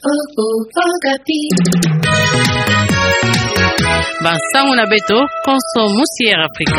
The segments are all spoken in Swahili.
Bansango na beto konso musier Afrika.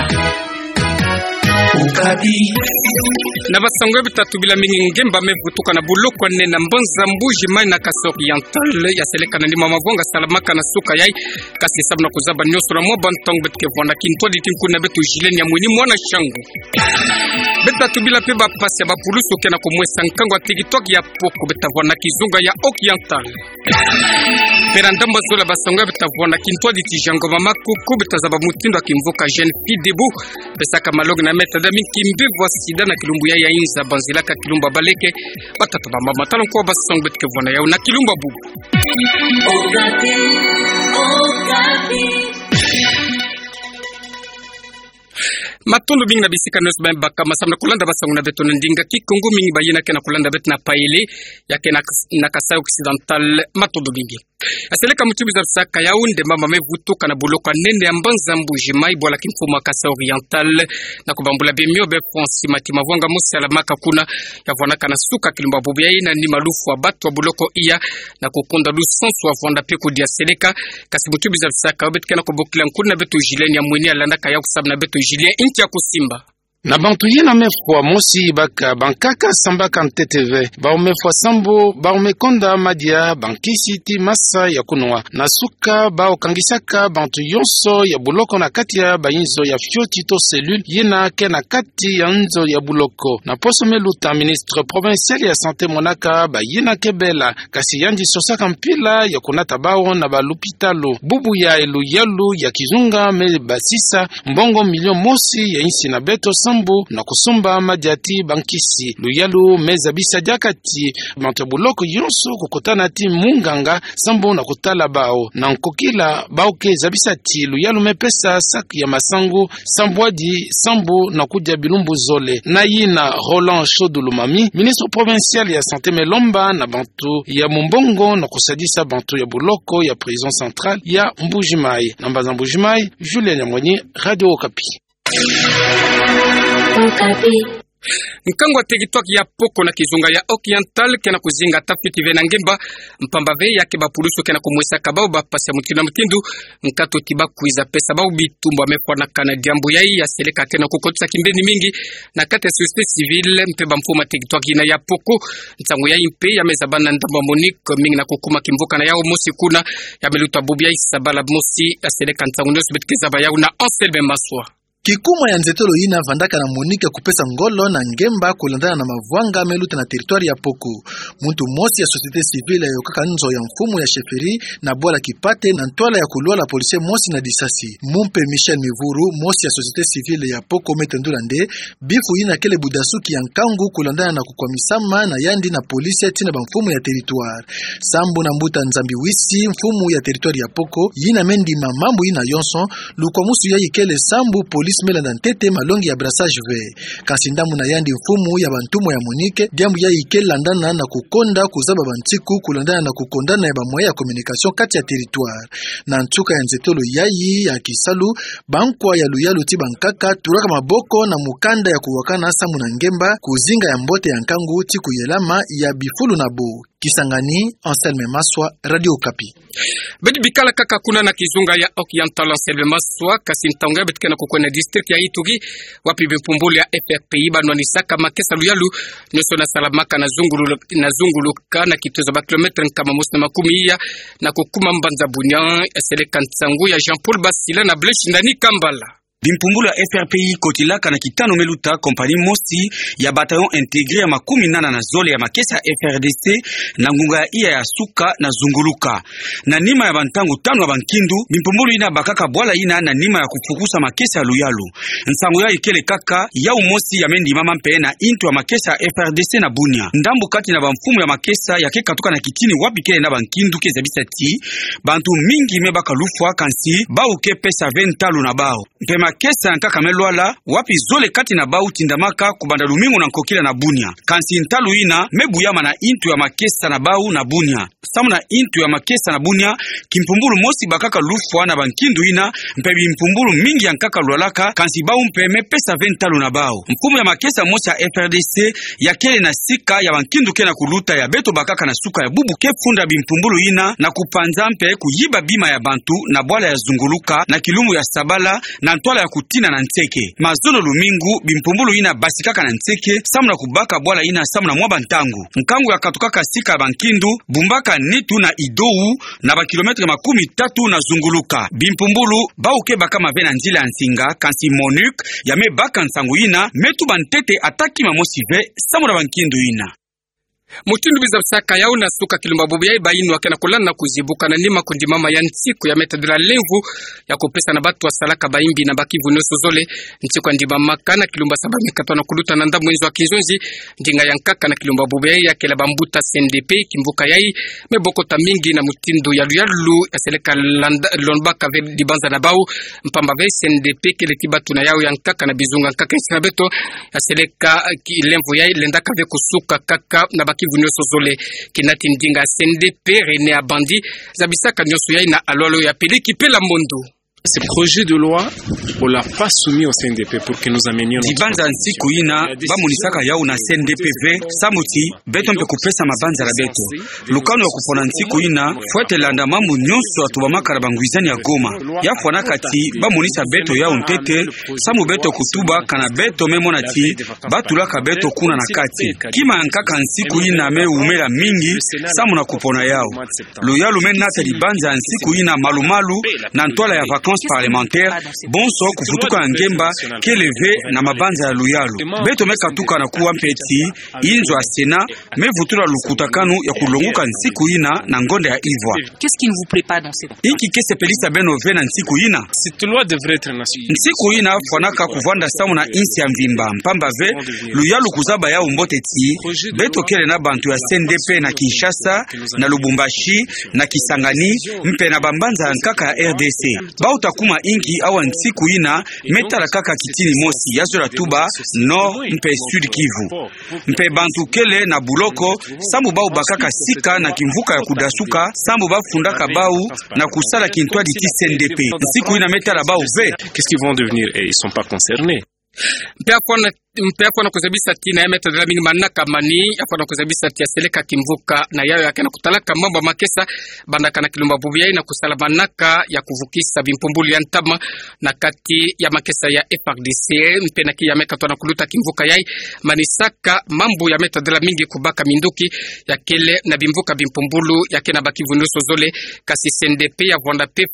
Na basangwe bitatu bila mingi ngemba mevutuka na buloko ne na mbonza mbuji mai na kaso oriental ya seleka na ndima mavonga salamaka na suka yai kasi sabu na kuzaba nyoso na mwa bantong betke vwana kintwa ditin na betu jileni ya mwini mwana shangu betatu bila peba pasi ya bapulusu kena kumwesa nkango ya TikTok ya poko betavwana kizunga ya oriental perandamba zola basangwe betavwana kintwa ditijango mama kuku betazaba mutindo akimvoka jeune fille debu besaka malog na meta da minkimbe sida na kilumbu ya inza banzilaka kilumba baleke batatu ba mama talon ko basong betke vona ya na kilumba bubu Matondo bingi na bisika nos ba baka masamna kulanda basong na beto ndinga kikongo mingi bayina kena kulanda bet na paile ya kena na Kasai Occidental matondo bingi aseleka mutubi za saka yaunde mama mevutuka na buloka nende ambanza mbuji mai bola kimfuma Kasai Oriental na kubambula bemio be fonsi matima vonga musala maka kuna yavona kana suka kilimba bubu yaina ni malufu wa batu wa buloko iya na kukonda lusansu wa vonda peko dia seleka kasi mutubi za saka obetkana kubukila nkuna betu jileni ya mwini alanda kaya kusabna betu jileni inti ya kusimba na bantu yena mefwa mosi baka bankaka sambaka nteteve baumefwa sambo baumekonda madia bankisi ti masa ya kunwa na suka baokangisaka bantu yonso ya buloko na kati ya bayinzo ya fioti to cellule yena ke na kati ya nzo ya buloko na poso meluta ministre provincial ya santé monaka bayina kebela kasi yandi sosaka mpila ya kunata bao na balupitalo bubu ya eluyalu ya kizunga me basisa mbongo milion mosi ya insi na beto na kusumba madiati bankisi luyalu meza bisa jakati bantu buloko yonso kukutana ti munganga sambo na kutala bao na nkokila bao ke zabisa ti luyalu mepesa sak ya masangu sambwadi sambo na kuja bilumbu zole na yina Roland Chodulumami ministre provincial ya santé melomba na bantu ya mumbongo na kusadisa bantu ya buloko ya prison centrale ya Mbujimai na mbaza Mbujimai Julien Nyamwenyi Radio Okapi. Nkangwa TikTok ya poko na kizunga ya oriental kena kuzinga tafiti vena ngemba mpamba ve yake bapulusu kena kumwesa kabao bapasi ya mutina mutindu nkato tiba kuiza pesa bao bitumbo amekwa na kanadiambu yai ya seleka kena kukotisa kimbeni mingi na kate société civile mpeba mfuma TikTok ina ya poko ntangu ya impe ya mezabana ndamba Monique mingi na kukuma kimvuka na yao mosi kuna ya meluta bubia isabala mosi ya seleka ntangu nyosu betkeza yao na Anselme Maswa Kikuma ya nzetolo ina vandaka na Monique kupesa ngolo na ngemba kulandana na mavwanga meluta na territoire ya Poko. Muntu mosi ya société civile ya kaka nzo ya mfumu ya sheferi na bola kipate na ntwala ya kulua la polisie mosi na disasi. Mumpe Michel Mivuru mosi ya société civile ya Poko metendulande bifu ina kele budasuki ya nkangu kulandana na kukwamisama na yandi na polisie tina ba mfumu ya territoire. Sambu na mbuta nzambi wisi mfumu ya territoire ya Poko yina mendi mamambu ina yonson lukwamusu ya ikele sambu polisi mela na ntete malongi ya brassage ve kasindamu na yandi mfumu ya bantumo ya Monique diambu ya ikelandana na kukonda kuzaba bantiku kulandana na kukondana ya bamoya ya communication kati ya territoire na ntuka ya nzetolo yayi ya kisalu bankwa ya luyalu ti bankaka turaka maboko na mukanda ya kuwakana samu na ngemba kuzinga ya mbote ya nkangu ti kuyelama ya bifulu na bo Kisangani, Anselme Maswa, Radio Okapi. Bedi bikala kaka kuna na kizunga ya Oriental Anselme Maswa kasi ntaunga betkena kukona district ya Ituri wapi bimpumbuli ya FRPI banwanisaka makesa luyalu nyoso na salamaka na zunguluka na kituzo ba kilometre kama musna makumi iya na kukuma mbanza bunya seleka ntangu ya Jean-Paul Basila na Blechi ndani Kambala. Bimpumbulu ya FRPI kotilaka na kitano meluta kompani mosi ya bataillon intégré ya makumi nana na zole ya makesa FRDC na ngunga ya iya ya suka na zunguluka na nima ya bantangu tano ya bankindu. Bimpumbulu ina bakaka bwala ina na nima ya kufukusa makesa ya luyalu nsango ya ikele kaka ya umosi ya mendi mama mpe na intu ya makesa FRDC na bunya ndambu kati na bamfumu ya makesa ya kekatuka na kitini wapi kele na bankindu kezabisa ti bantu mingi mebaka lufwa kansi bau ke pesa 20 talu na bao mpema makesa nkaka melwala wapi zole kati na bau tindamaka kubanda lumingo na nkokila na bunya kansi ntalu ina mebuyama na intu ya makesa na bau na bunya samu na intu ya makesa na bunya kimpumbulu mosi bakaka lufwa na bankindu ina mpebi mpumbulu mingi ya nkaka lwalaka kansi bau mpeme pesa ventalu na bau mfumu ya makesa mosi ya FRDC ya kele na sika ya bankindu kena kuluta ya beto bakaka na suka ya bubu ke funda bimpumbulu ina na kupanza mpe kuyiba bima ya bantu na bwala ya zunguluka na kilumu ya sabala na ntwala ya kutina na nteke mazono lumingu bimpumbulu ina basikaka na nteke samu na kubaka bwala ina samu na mwaba ntangu nkangu ya katukaka sika ya bankindu bumbaka nitu na idou na bakilometre 30 na zunguluka bimpumbulu bauke baka mave na njila ya nsinga kansi Monique ya me baka nsangu ina metu bantete ataki mamosive samu na bankindu ina Mutindu biza msaka yao na suka kilumba bubu yai bainu wakena kulana kuzibuka na nima kundi mama ya ntiku ya metadila lenvu ya kupesa na batu wa salaka baimbi na bakivu nusu zole ntiku andima makana kilumba saba mikatwa na kuluta na ndamu enzo wa kinzonzi ndinga ya nkaka na kilumba bubu yai ya kela bambuta CNDP kimbuka yai mebokota mingi na mutindu ya luyalu ya seleka lonbaka ve dibanza na bau mpamba ve CNDP kele kibatu na yao ya nkaka na bizunga nkaka insina beto ya seleka lenvu yai lendaka ve kusuka kaka na kivu nyoso zole kinati ndinga CNDP René Abandi zabisaka nyoso yai na alolo ya peliki pela mondo. Ce projet de loi, on l'a pas soumis au CNDP pour que nous amenions dibanza nsiku ina bamunisaka yao na CNDPV samuti beto mpe kupesa mabanza la beto lukano ya kupona nsiku ina fuete landa mambu nyonso atubamaka la banguizani ya Goma yafwana kati bamunisa beto yao ntete samu beto kutuba kana beto memona ti batulaka beto kuna na kati kima nkaka nsiku ina me umela mingi samu na kupona yao luyalu menata dibanza nsiku ina malumalu na ntwala ya vacances parlementaire bonso kufutuka ngemba keleve na mabanza ya luyalu beto mekatuka na kuwa mpeti inzo ya Sena mevutula lukutakanu ya kulonguka nsiku ina na ngonde ya Ivoire. Qu'est-ce qui ne vous plaît pas dans cette iki kese pelisa benove na nsiku ina cette loi devrait être nationale nsiku ina fwanaka kuvanda samu na insi ya mvimba mpamba ve luyalu kuzaba ya umboteti beto kele na bantu ya CNDP na Kinshasa na Lubumbashi na Kisangani mpe na bambanza nkaka ya RDC bauta kuma ingi awa nsiku ina metala kaka kitini mosi yazola tuba nord mpe sud Kivu mpe bantu kele na buloko sambu bau bakaka sika na kimvuka ya kudasuka sambu bafundaka bau na kusala kintwa diti CNDP nsiku ina metala bau ve qu'est-ce qu'ils vont devenir et ils sont pas concernés mpea na kuzabisa tina ya metadala mingi manaka mani afana kuzabisa tia seleka kimvuka na yao yake na kutalaka mambo makesa bandaka na kilumba bubiyai na kusala manaka ya kuvukisa bimpumbulu ya ntama na kati ya makesa ya FRDC mpena ki ya meka tona kuluta kimvuka yai manisaka mambo ya metadala mingi kubaka minduki ya kele na bimvuka bimpumbulu yake na bakivu nuso zole kasi CNDP ya vwanda pe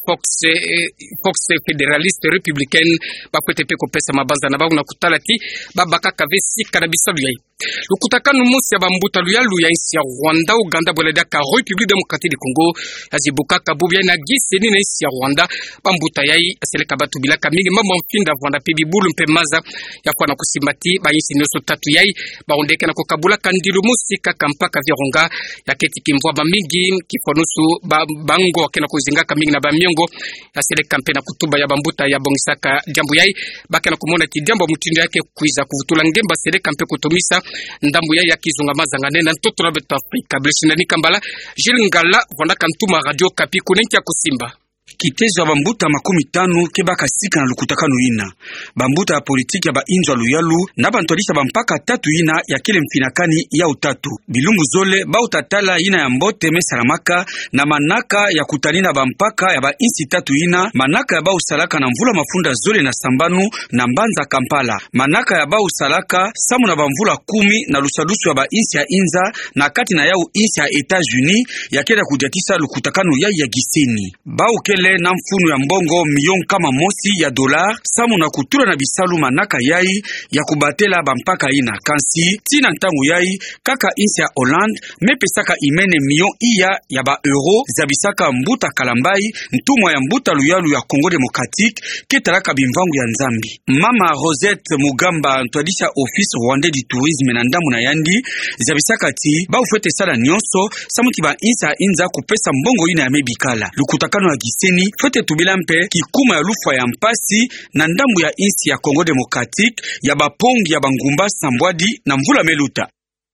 Fox Federaliste Républicaine bakwete pe kopesa mabanza na babu na kutalati baka kavesi kanabisalu yai lukutakanu musi ya bambuta luyalu ya insi ya Rwanda Uganda boleda ka République démocratique du Congo azibuka kabubi na giseni na insi ya Rwanda bambuta yai aseleka batu bilaka mingi mama mfinda Rwanda pebi bulu mpemaza ya kwa na kusimbati ba insi noso tatu yai baondeka na kokabula kandilu musi kaka mpaka Virunga ya keti kimvwa ba mingi kifonusu bango kena kuzinga mingi na ba miongo aseleka mpe na kutuba ya bambuta ya bongisaka jambu yai baka na kumona kidambo mutindo yake kuiza kuvutula ngemba seleka mpe kutumisa ndambu ya kizunga mazanga nena ntoto na beto Afrika blesina nikambala jilingala vonda kantuma radio kapi kunenki ya kusimba kitezo ya bambuta 50 kebaka sika na lukutakanu ina bambuta ya politiki ya bainzo luyalu na bantolisa bampaka tatu ina ya kile mfinakani ya utatu bilungu zole bautatala ina ya mbote mesalamaka na manaka ya kutanina bampaka ya bainsi tatu ina manaka ya bausalaka na mvula mafunda zole na sambanu na mbanza Kampala manaka ya bausalaka samu na bamvula 10 na lusalusu ya bainsi ya Inza na kati na yau insi ya Etats-Unis ya keda kujakisa lukutakanu ya giseni bau kele na mfunu ya mbongo milion kama mosi ya dolar samu na kutura na bisalu manaka yai ya kubatela bampaka ina kansi tina ntangu yai kaka insi ya Hollande mepesaka imene milion ya ba euro zabisaka mbuta kalambai ntumwa ya mbuta luyalu ya Congo Démocratique ketalaka bimvangu ya nzambi mama Rosette Mugamba ntwadisha office rwandais du tourisme na ndamu na yandi zabisaka ti ba ufete sala nyonso samu ti ba insa inza kupesa mbongo ina ya mebikala lukutakano ya giseni Kisangani Fwete Tubilampe kikuma ya lufa ya mpasi na ndambu ya insi ya Congo Democratique ya bapongi ya bangumba Sambwadi na Mvula Meluta.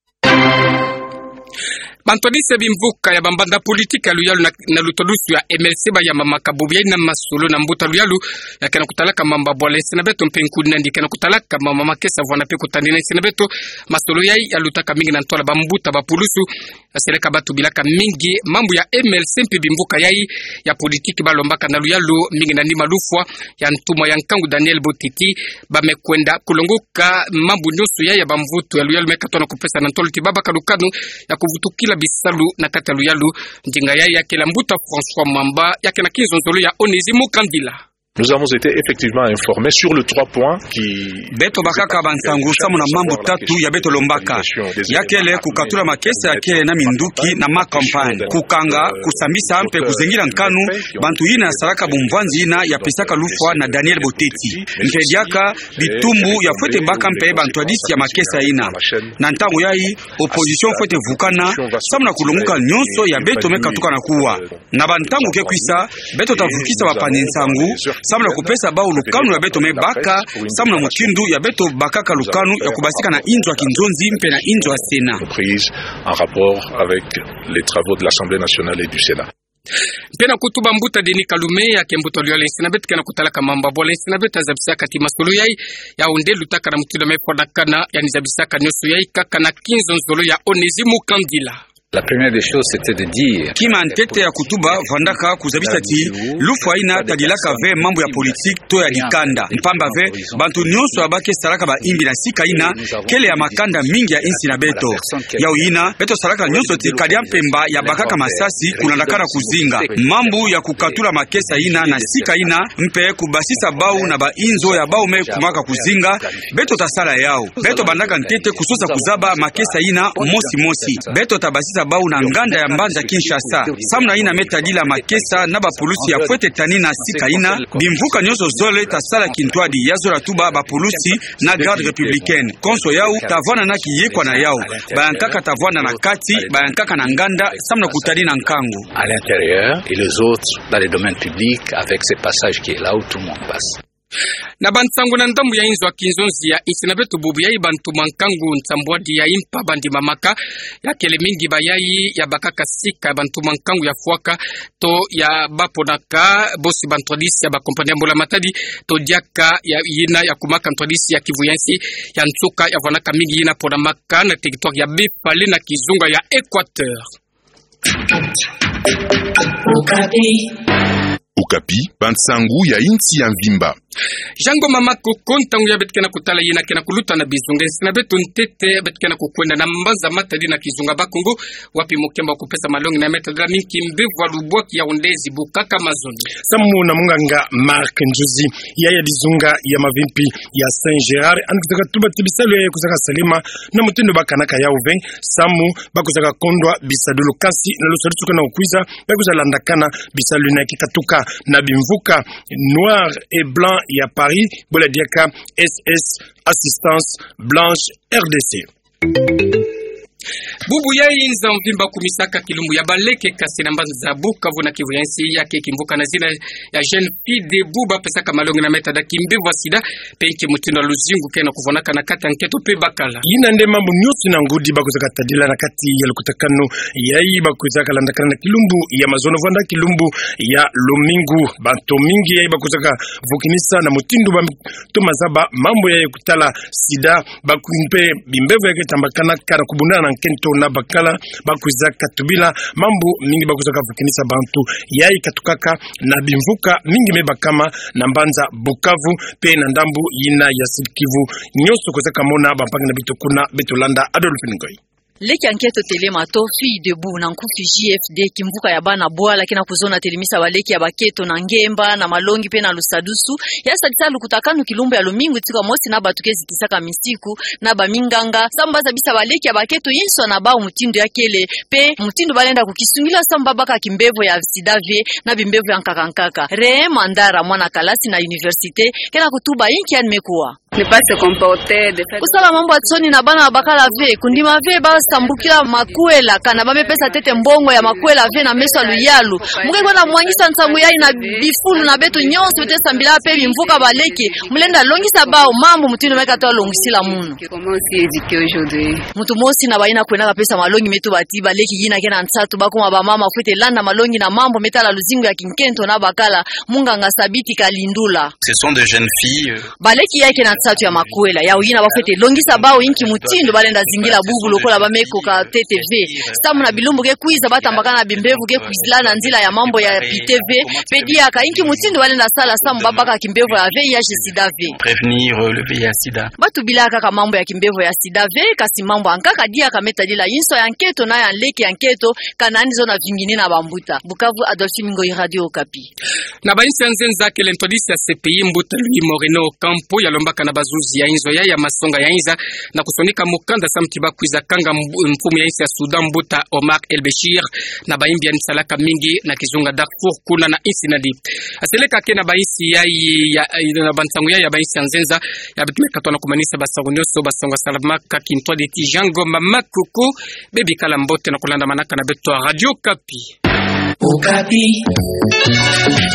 Bantodise bimvuka ya bambanda politika luyalu na lutodusu ya MLC ba ya mama kabubia na masolo na mbuta luyalu ya kana kutalaka mamba bwale senabeto mpenku nandi kana kutalaka mama makesa vwana pe kutandina senabeto masolo yai ya lutaka mingi na ntola bambuta bapulusu aseleka batu bilaka mingi mambo ya MLC mpe bimvuka yai ya politiki balombaka na luyalu mingi na ndima lufwa ya ntuma ya nkangu Daniel Botiti bamekwenda kulongoka mambo nyoso yai ya bamvutu ya luyalu mekatona kupesa na ntolo tibaba kalukanu ya kuvutukila bisalu na katalu yalu njinga ya kela mbuta François Mamba ya kena kinzonzolo ya Onesimo Kandila. Nous avons été effectivement informés sur le 3 points qui beto bakaka bansangu samu na mambo tatu ya beto lombaka yakele kukatula makesa yakele na minduki na makampani kukanga kusambisa ampe kuzengira nkanu bantu yina ya saraka bumvanzi yina ya pesaka lufwa na Daniel Boteti mpediaka bitumbu ya Fwete mbaka mpe bantu adisi ya makesa yina na ntango yai opposition Fwete vukana samu na kulunguka nyonso ya beto mekatuka na kuwa na bantangu kekwisa beto tavukisa bapani nsangu samna kupesa bao lukanu ya beto mebaka samna mutindu ya beto bakaka lukanu ya kubasika na inzo ya kinzonzi mpe na inzo ya Sena prise en rapport avec les travaux de l'Assemblée nationale et du Sénat. Pena kutuba mbuta Deni Kalume ya kembuto liyo lensinabet kana kutalaka mamba bola lensinabet azabisaka timasolo yai ya unde lutaka na mutilo mepodakana ya nizabisaka nyoso yai kaka na kinzonzolo ya Onesimo Kandila. La première des choses c'était de dire kima ntete ya kutuba vandaka kuzabisa ti lufu aina tagilaka ve mambo ya politique to ya likanda mpamba ve bantu nyonso abake saraka ba imbi na sika ina kele ya makanda mingi ya insi na beto ya uina beto saraka nyonso ti kadia mpemba ya bakaka masasi kunandakana kuzinga mambo ya kukatula makesa ina na sika ina mpe kubasisa bau na ba inzo ya bau me kumaka kuzinga beto tasala yao beto bandaka ntete kusosa kuzaba makesa ina mosi beto tabasisa bau na nganda ya mbanza Kinshasa samna ina metadila makesa na bapulusi ya Fwete tani na sika ina bimvuka nyoso zole tasala kintwadi yazora tuba bapulusi na garde républicaine konso yao tavana na kiyekwa na yao bayankaka tavana na kati bayankaka na nganda samna kutadi na nkangu à l'intérieur et les autres dans les domaines publics avec ces passages qui est là où tout le monde passe. Na bantangu na ndambu ya inzo wa kinzonzi ya isinabetu bubu ya ibantu mankangu ntambwadi ya impa bandi mamaka ya kele mingi bayai ya bakaka sika bantu mankangu ya fuaka to ya baponaka bosi bantrodisi ya bakompania mbola matadi to diaka ya yina ya kumaka ntrodisi ya kivuyensi ya ntuka ya vanaka mingi yina ponamaka na territoire ya Bepale na Kizunga ya Equateur. Okapi, bansangu ya inti ya Mvimba. Jango mama kukontangu ya betkena kutala yina kena kuluta na bizunga sina betu ntete betkena kukwenda na mbanza matadi na Kizunga bakongo wapi mukemba kupesa malongi na meta la minki mbevu alubwaki ya ondezi bukaka mazoni samu na munganga Mark Njuzi ya bizunga ya mavimpi ya Saint Gerard anakutaka tuba tibisalo ya kusaka salima na mutindo bakanaka ya uve samu bakusaka kondwa bisadulu kasi na lusarituka na ukwiza bakusala ndakana bisalu na kikatuka na bimvuka noir et blanc ya Paris bola diaka SS Assistance Blanche RDC. Bubu ya inza Mvimba kumisaka kilumbu ya baleke kasi na mbanza za Bukavu na Kivuyensi yake kimvuka na zina ya jeune fille de buba pesaka malongi na meta da kimbivu sida penki mutindo luzingu kena kuvonaka na kata nketo pe bakala yina nde mambo nyusi na ngudi bakuzaka tadila na kati ya lukutakano yai bakuzaka landakana na kilumbu ya mazono vanda kilumbu ya Lomingu banto mingi yai bakuzaka vukinisa na mutindo ba tumazaba mambo ya kutala sida bakumpe bimbevu yake tambakana kana kubundana na kento na bakala bakuzaka tubila mambo mingi bakuzaka vukinisa bantu yai katukaka na bimvuka mingi mebakama na mbanza Bukavu pe na ndambu yina ya Sikivu nyoso kozaka mona bampanga na bitokuna betolanda Adolphe Ngoy. Leki anketo telema to fille debout na nkufi JFD kimvuka ya bana bwala kina kuzona telemisa baleki ya baketo na ngemba na malongi pe na lusadusu ya sadita lukutakanu kilumbu ya Lomingu tika mosi na batukezi tisaka misiku na baminganga sambaza bisa baleki ya baketo yinso na ba mutindo ya kele pe mutindo balenda kukisungila samba baka kimbevo ya sidave na bimbevo ya nkakankaka re mandara mwana kalasi na universite kena kutuba inki ya nimekuwa kusala mambo atsoni na bana bakala ve kundima ve ba sambukila makuela kana ba mepesa tete mbongo ya makuela ve na meso luyalu muke kona mwangisa nsangu yai na bifulu na betu nyonso bete sambila pe bimvuka baleke mulenda longisa bao mambo mutino meka to longisila muno mutu mosi na baina kwena pesa malongi metu bati baleki yina kena nsatu bakoma ba mama kwete landa malongi na mambo metala luzingo ya kinkento na bakala munganga sabiti kalindula. Ce sont de jeunes filles baleki yake na nsatu ya makuela ya uyina bakwete longisa bao inki mutindo balenda zingila bubu lokola bameko ka TTV stamu na bilumbu ke kuiza batambakana bimbevu ke kuizila na nzila ya mambo ya PTV pedia ka inki mutindo balenda sala stamu babaka kimbevu ya VIH sida V prévenir le VIH sida batu bilaka ka mambo ya kimbevu ya sida V kasi mambo ankaka dia kameta dila inso ya nketo na ya leki ya nketo kanani zona vingine na bambuta Bukavu Adolphe Mingo Radio Okapi na bainsi nzenza kele ntodisi ya CPI mbuta Louis Moreno Campo yalombaka na bazuzi ya inzo ya masonga ya inza na kusonika mukanda samtiba kuiza kanga mfumu ya insi ya Sudan mbuta Omar El Bashir na baimbi ya nsalaka mingi na kizunga Darfur kuna na insi nadi aseleka ke na bainsi ya na bantangu ya bainsi nzenza ya bitumeka tona kumanisa basangonyoso basonga salamaka kintwa de Tijango mama kuku bebi kala mbote na kulanda manaka na beto Radio Kapi. Okapi.